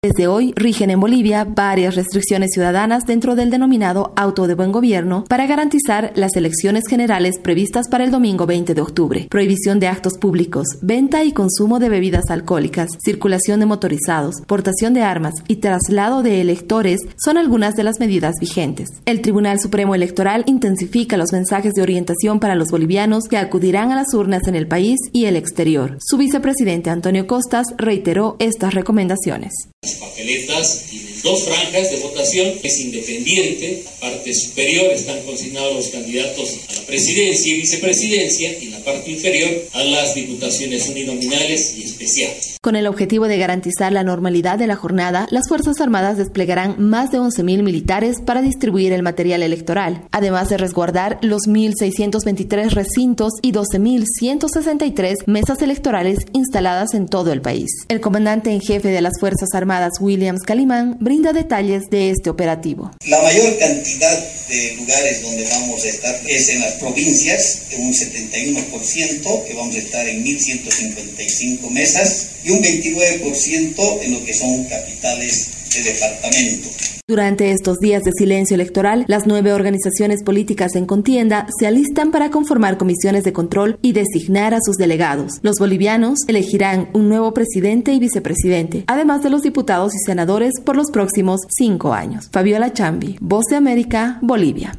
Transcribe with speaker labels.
Speaker 1: Desde hoy rigen en Bolivia varias restricciones ciudadanas dentro del denominado Auto de Buen Gobierno para garantizar las elecciones generales previstas para el domingo 20 de octubre. Prohibición de actos públicos, venta y consumo de bebidas alcohólicas, circulación de motorizados, portación de armas y traslado de electores son algunas de las medidas vigentes. El Tribunal Supremo Electoral intensifica los mensajes de orientación para los bolivianos que acudirán a las urnas en el país y el exterior. Su vicepresidente Antonio Costas reiteró estas recomendaciones.
Speaker 2: Las papeletas tienen dos franjas de votación, es independiente, la parte superior están consignados los candidatos a la presidencia y vicepresidencia y en la parte inferior a las diputaciones uninominales y especiales.
Speaker 1: Con el objetivo de garantizar la normalidad de la jornada, las Fuerzas Armadas desplegarán más de 11.000 militares para distribuir el material electoral, además de resguardar los 1.623 recintos y 12.163 mesas electorales instaladas en todo el país. El comandante en jefe de las Fuerzas Armadas, Williams Calimán, brinda detalles de este operativo.
Speaker 3: La mayor cantidad de lugares donde vamos a estar es en las provincias, en un 71%, que vamos a estar en 1.155 mesas, y un 29% en lo que son capitales de departamento.
Speaker 1: Durante estos días de silencio electoral, las 9 organizaciones políticas en contienda se alistan para conformar comisiones de control y designar a sus delegados. Los bolivianos elegirán un nuevo presidente y vicepresidente, además de los diputados y senadores por los próximos 5 años. Fabiola Chambi, Voz de América, Bolivia.